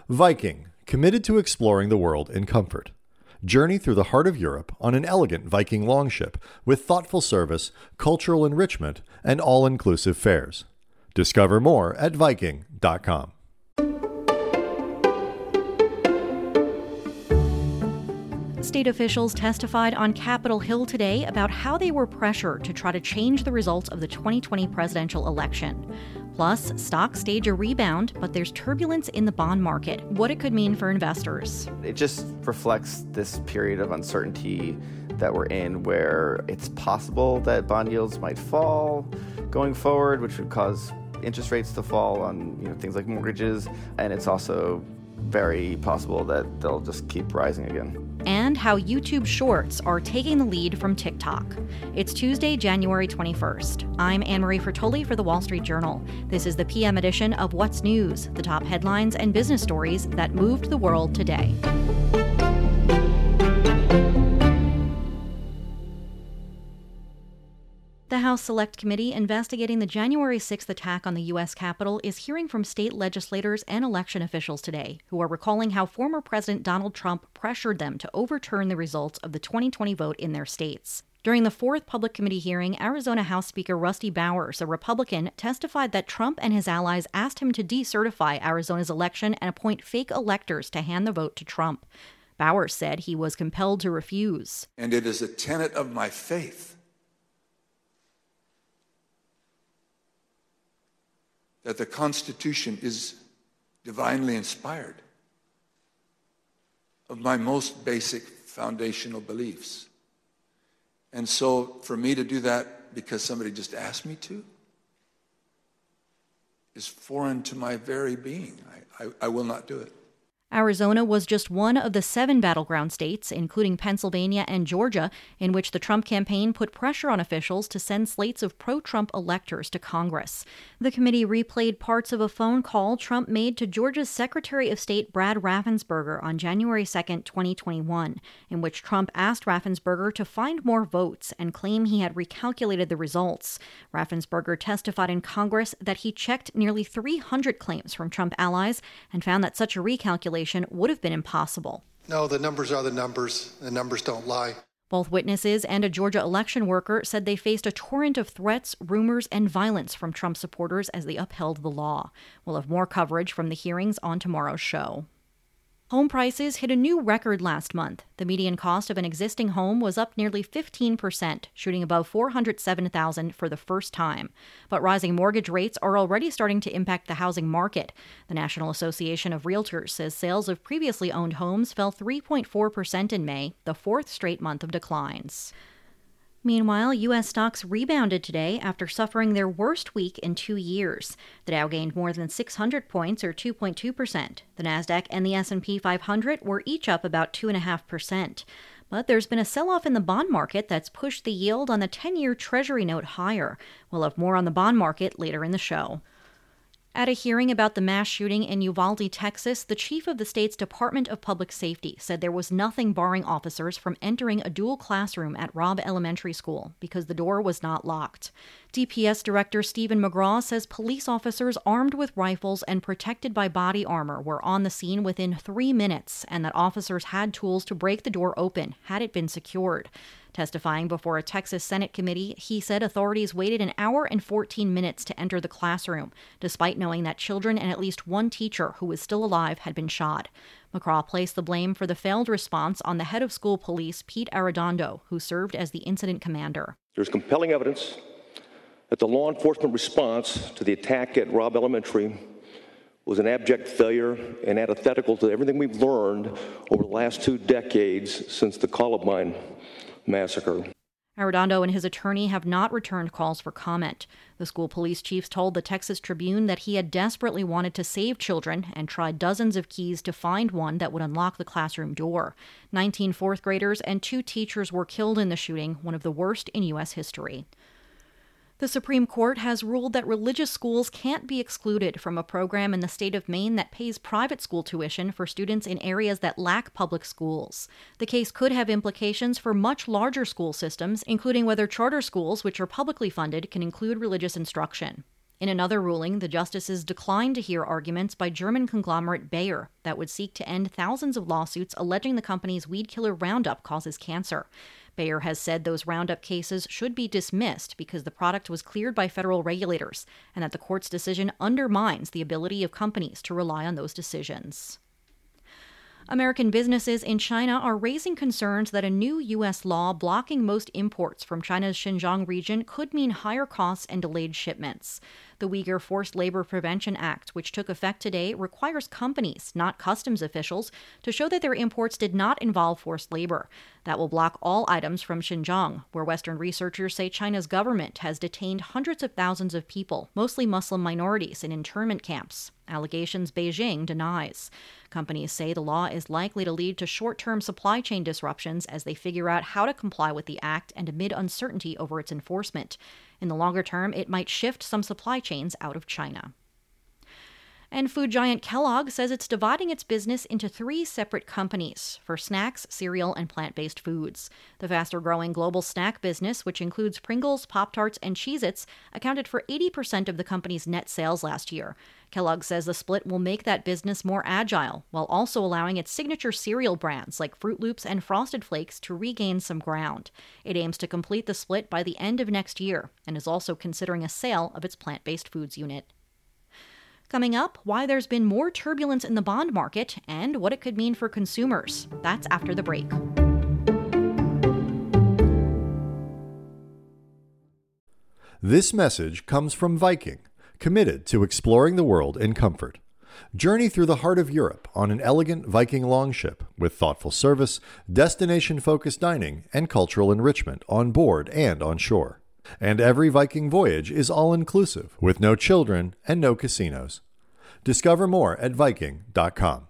Viking, committed to exploring the world in comfort. Journey through the heart of Europe on an elegant Viking longship with thoughtful service, cultural enrichment, and all-inclusive fares. Discover more at Viking.com. State officials testified on Capitol Hill today about how they were pressured to try to change the results of the 2020 presidential election. Plus, stocks stage a rebound, but there's turbulence in the bond market. What it could mean for investors. It just reflects this period of uncertainty that we're in, where it's possible that bond yields might fall going forward, which would cause interest rates to fall on things like mortgages, and it's also very possible that they'll just keep rising again. And how YouTube Shorts are taking the lead from TikTok. It's Tuesday, January 21st. I'm Anne-Marie Fertoli for The Wall Street Journal. This is the PM edition of What's News, the top headlines and business stories that moved the world today. The House Select Committee investigating the January 6th attack on the U.S. Capitol is hearing from state legislators and election officials today, who are recalling how former President Donald Trump pressured them to overturn the results of the 2020 vote in their states. During the fourth public committee hearing, Arizona House Speaker Rusty Bowers, a Republican, testified that Trump and his allies asked him to decertify Arizona's election and appoint fake electors to hand the vote to Trump. Bowers said he was compelled to refuse. And it is a tenet of my faith that the Constitution is divinely inspired of my most basic foundational beliefs. And so for me to do that because somebody just asked me to is foreign to my very being. I will not do it. Arizona was just one of the 7 battleground states, including Pennsylvania and Georgia, in which the Trump campaign put pressure on officials to send slates of pro-Trump electors to Congress. The committee replayed parts of a phone call Trump made to Georgia's Secretary of State Brad Raffensperger on January 2, 2021, in which Trump asked Raffensperger to find more votes and claim he had recalculated the results. Raffensperger testified in Congress that he checked nearly 300 claims from Trump allies and found that such a recalculation would have been impossible. No, the numbers are the numbers. The numbers don't lie. Both witnesses and a Georgia election worker said they faced a torrent of threats, rumors, and violence from Trump supporters as they upheld the law. We'll have more coverage from the hearings on tomorrow's show. Home prices hit a new record last month. The median cost of an existing home was up nearly 15%, shooting above $407,000 for the first time. But rising mortgage rates are already starting to impact the housing market. The National Association of Realtors says sales of previously owned homes fell 3.4% in May, the 4th straight month of declines. Meanwhile, U.S. stocks rebounded today after suffering their worst week in 2 years. The Dow gained more than 600 points, or 2.2%. The Nasdaq and the S&P 500 were each up about 2.5%. But there's been a sell-off in the bond market that's pushed the yield on the 10-year Treasury note higher. We'll have more on the bond market later in the show. At a hearing about the mass shooting in Uvalde, Texas, the chief of the state's Department of Public Safety said there was nothing barring officers from entering a dual classroom at Robb Elementary School because the door was not locked. DPS Director Stephen McGraw says police officers armed with rifles and protected by body armor were on the scene within 3 minutes, and that officers had tools to break the door open had it been secured. Testifying before a Texas Senate committee, he said authorities waited an hour and 14 minutes to enter the classroom, despite knowing that children and at least one teacher who was still alive had been shot. McCraw placed the blame for the failed response on the head of school police, Pete Arredondo, who served as the incident commander. There's compelling evidence that the law enforcement response to the attack at Robb Elementary was an abject failure and antithetical to everything we've learned over the last 2 decades since the Columbine massacre. Arredondo and his attorney have not returned calls for comment. The school police chief told the Texas Tribune that he had desperately wanted to save children and tried dozens of keys to find one that would unlock the classroom door. 19 fourth graders and 2 teachers were killed in the shooting, one of the worst in U.S. history. The Supreme Court has ruled that religious schools can't be excluded from a program in the state of Maine that pays private school tuition for students in areas that lack public schools. The case could have implications for much larger school systems, including whether charter schools, which are publicly funded, can include religious instruction. In another ruling, the justices declined to hear arguments by German conglomerate Bayer that would seek to end thousands of lawsuits alleging the company's weed killer Roundup causes cancer. Bayer has said those Roundup cases should be dismissed because the product was cleared by federal regulators and that the court's decision undermines the ability of companies to rely on those decisions. American businesses in China are raising concerns that a new U.S. law blocking most imports from China's Xinjiang region could mean higher costs and delayed shipments. The Uyghur Forced Labor Prevention Act, which took effect today, requires companies, not customs officials, to show that their imports did not involve forced labor. That will block all items from Xinjiang, where Western researchers say China's government has detained hundreds of thousands of people, mostly Muslim minorities, in internment camps. Allegations Beijing denies. Companies say the law is likely to lead to short-term supply chain disruptions as they figure out how to comply with the act and amid uncertainty over its enforcement. In the longer term, it might shift some supply chains out of China. And food giant Kellogg says it's dividing its business into 3 separate companies for snacks, cereal, and plant-based foods. The faster-growing global snack business, which includes Pringles, Pop-Tarts, and Cheez-Its, accounted for 80% of the company's net sales last year. Kellogg says the split will make that business more agile, while also allowing its signature cereal brands like Froot Loops and Frosted Flakes to regain some ground. It aims to complete the split by the end of next year and is also considering a sale of its plant-based foods unit. Coming up, why there's been more turbulence in the bond market and what it could mean for consumers. That's after the break. This message comes from Viking, committed to exploring the world in comfort. Journey through the heart of Europe on an elegant Viking longship with thoughtful service, destination-focused dining, and cultural enrichment on board and on shore. And every Viking voyage is all-inclusive, with no children and no casinos. Discover more at Viking.com.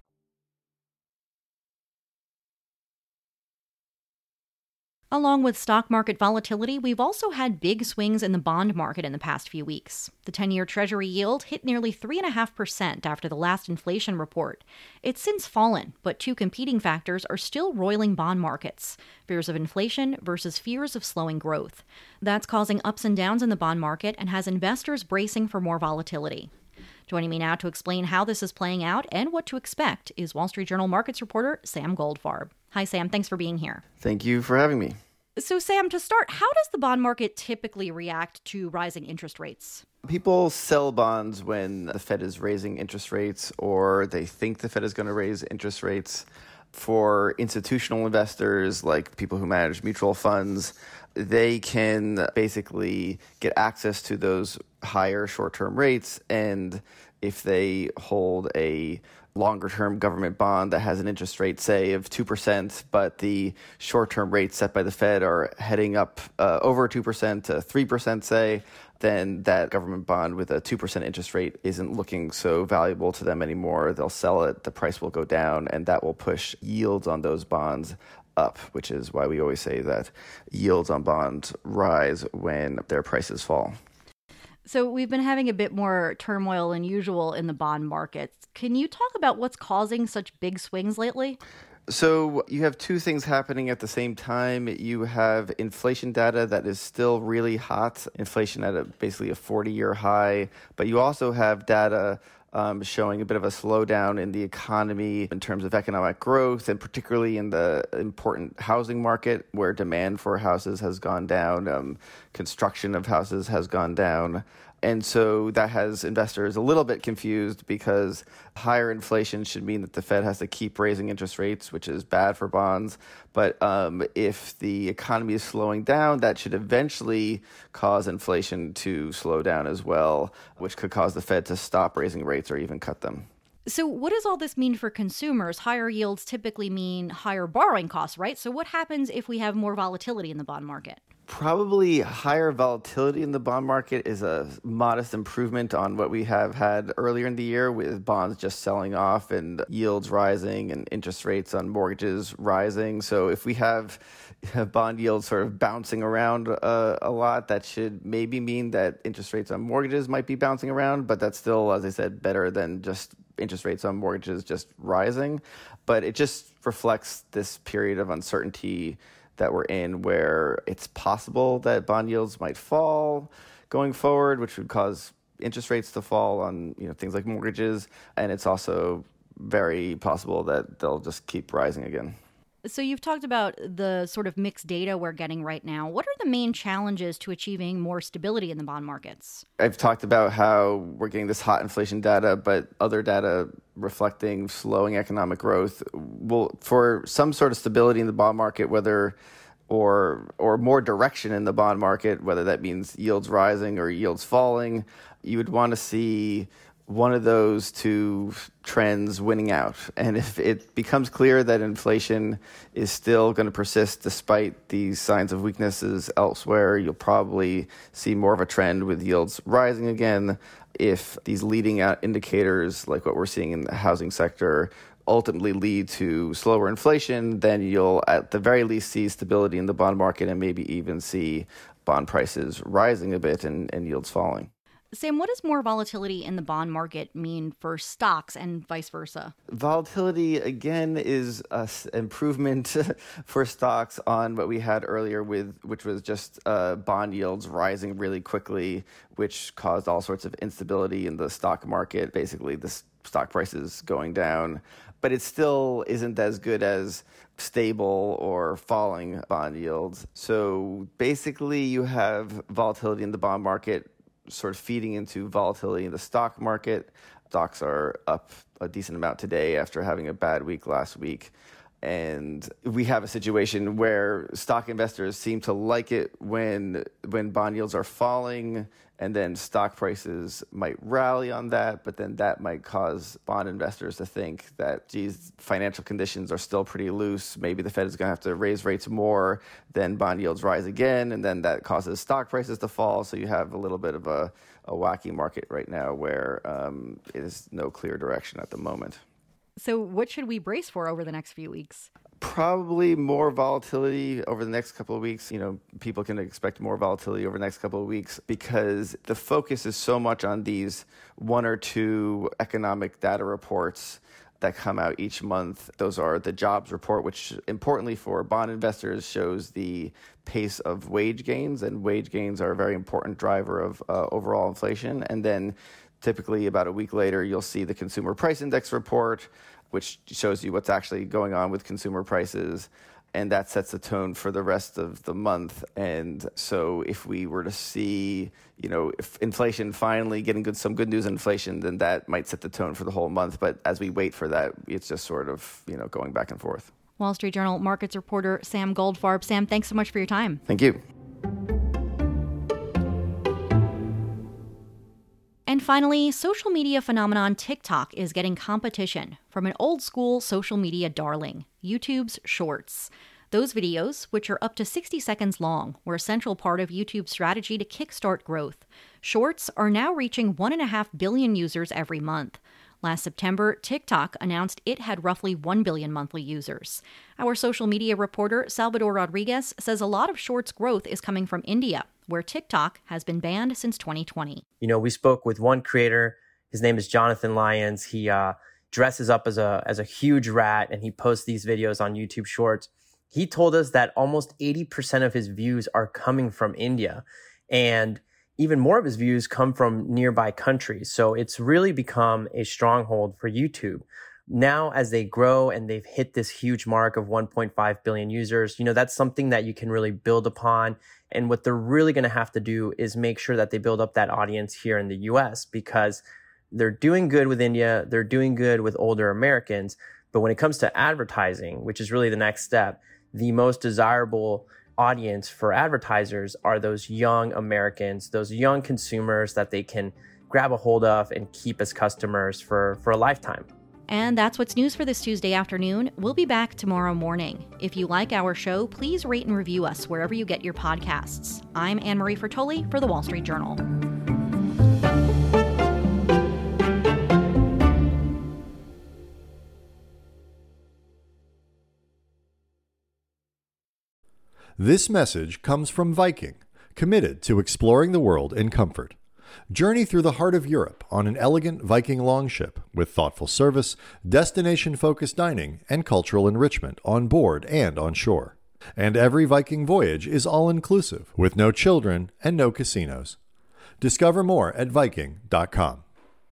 Along with stock market volatility, we've also had big swings in the bond market in the past few weeks. The 10-year Treasury yield hit nearly 3.5% after the last inflation report. It's since fallen, but 2 competing factors are still roiling bond markets: fears of inflation versus fears of slowing growth. That's causing ups and downs in the bond market and has investors bracing for more volatility. Joining me now to explain how this is playing out and what to expect is Wall Street Journal markets reporter Sam Goldfarb. Hi, Sam. Thanks for being here. Thank you for having me. So, Sam, to start, how does the bond market typically react to rising interest rates? People sell bonds when the Fed is raising interest rates or they think the Fed is going to raise interest rates. For institutional investors, like people who manage mutual funds, they can basically get access to those higher short-term rates. And if they hold a longer-term government bond that has an interest rate, say, of 2%, but the short-term rates set by the Fed are heading up over 2% to 3%, say, then that government bond with a 2% interest rate isn't looking so valuable to them anymore. They'll sell it, the price will go down, and that will push yields on those bonds up, which is why we always say that yields on bonds rise when their prices fall. So we've been having a bit more turmoil than usual in the bond markets. Can you talk about what's causing such big swings lately? So you have 2 things happening at the same time. You have inflation data that is still really hot, inflation at basically a 40-year high, but you also have data showing a bit of a slowdown in the economy in terms of economic growth, and particularly in the important housing market where demand for houses has gone down, construction of houses has gone down. And so that has investors a little bit confused because higher inflation should mean that the Fed has to keep raising interest rates, which is bad for bonds. But if the economy is slowing down, that should eventually cause inflation to slow down as well, which could cause the Fed to stop raising rates or even cut them. So what does all this mean for consumers? Higher yields typically mean higher borrowing costs, right? So what happens if we have more volatility in the bond market? Probably higher volatility in the bond market is a modest improvement on what we have had earlier in the year, with bonds just selling off and yields rising and interest rates on mortgages rising. So if we have bond yields sort of bouncing around a lot, that should maybe mean that interest rates on mortgages might be bouncing around, but that's still, as I said, better than just interest rates on mortgages just rising. But it just reflects this period of uncertainty that we're in, where it's possible that bond yields might fall going forward, which would cause interest rates to fall on things like mortgages. And it's also very possible that they'll just keep rising again. So you've talked about the sort of mixed data we're getting right now. What are the main challenges to achieving more stability in the bond markets? I've talked about how we're getting this hot inflation data, but other data reflecting slowing economic growth will, for some sort of stability in the bond market, whether or more direction in the bond market, whether that means yields rising or yields falling, you would want to see one of those two trends winning out. And if it becomes clear that inflation is still going to persist despite these signs of weaknesses elsewhere, you'll probably see more of a trend with yields rising again. If these leading out indicators, like what we're seeing in the housing sector, ultimately lead to slower inflation, then you'll at the very least see stability in the bond market and maybe even see bond prices rising a bit and yields falling. Sam, what does more volatility in the bond market mean for stocks and vice versa? Volatility, again, is an improvement for stocks on what we had earlier, which was just bond yields rising really quickly, which caused all sorts of instability in the stock market, basically the stock prices going down. But it still isn't as good as stable or falling bond yields. So basically you have volatility in the bond market sort of feeding into volatility in the stock market. Stocks are up a decent amount today after having a bad week last week. And we have a situation where stock investors seem to like it when bond yields are falling, and then stock prices might rally on that, but then that might cause bond investors to think that, geez, financial conditions are still pretty loose. Maybe the Fed is going to have to raise rates more, then bond yields rise again, and then that causes stock prices to fall. So you have a little bit of a wacky market right now where it is no clear direction at the moment. So what should we brace for over the next few weeks? Probably more volatility over the next couple of weeks. People can expect more volatility over the next couple of weeks because the focus is so much on these one or two economic data reports that come out each month. Those are the jobs report, which importantly for bond investors shows the pace of wage gains, and wage gains are a very important driver of overall inflation. And then typically about a week later, you'll see the Consumer Price Index report, which shows you what's actually going on with consumer prices. And that sets the tone for the rest of the month. And so if we were to see, if inflation finally getting some good news on inflation, then that might set the tone for the whole month. But as we wait for that, it's just sort of, going back and forth. Wall Street Journal markets reporter Sam Goldfarb. Sam, thanks so much for your time. Thank you. And finally, social media phenomenon TikTok is getting competition from an old-school social media darling, YouTube's Shorts. Those videos, which are up to 60 seconds long, were a central part of YouTube's strategy to kickstart growth. Shorts are now reaching 1.5 billion users every month. Last September, TikTok announced it had roughly 1 billion monthly users. Our social media reporter, Salvador Rodriguez, says a lot of Shorts growth is coming from India, where TikTok has been banned since 2020. We spoke with one creator. His name is Jonathan Lyons. He dresses up as a huge rat, and he posts these videos on YouTube Shorts. He told us that almost 80% of his views are coming from India, and even more of his views come from nearby countries. So it's really become a stronghold for YouTube. Now, as they grow and they've hit this huge mark of 1.5 billion users, that's something that you can really build upon. And what they're really going to have to do is make sure that they build up that audience here in the US, because they're doing good with India, they're doing good with older Americans. But when it comes to advertising, which is really the next step, the most desirable audience for advertisers are those young Americans, those young consumers that they can grab a hold of and keep as customers for a lifetime. And that's what's news for this Tuesday afternoon. We'll be back tomorrow morning. If you like our show, please rate and review us wherever you get your podcasts. I'm Anne-Marie Fertoli for The Wall Street Journal. This message comes from Viking, committed to exploring the world in comfort. Journey through the heart of Europe on an elegant Viking longship with thoughtful service, destination-focused dining, and cultural enrichment on board and on shore. And every Viking voyage is all-inclusive, with no children and no casinos. Discover more at Viking.com.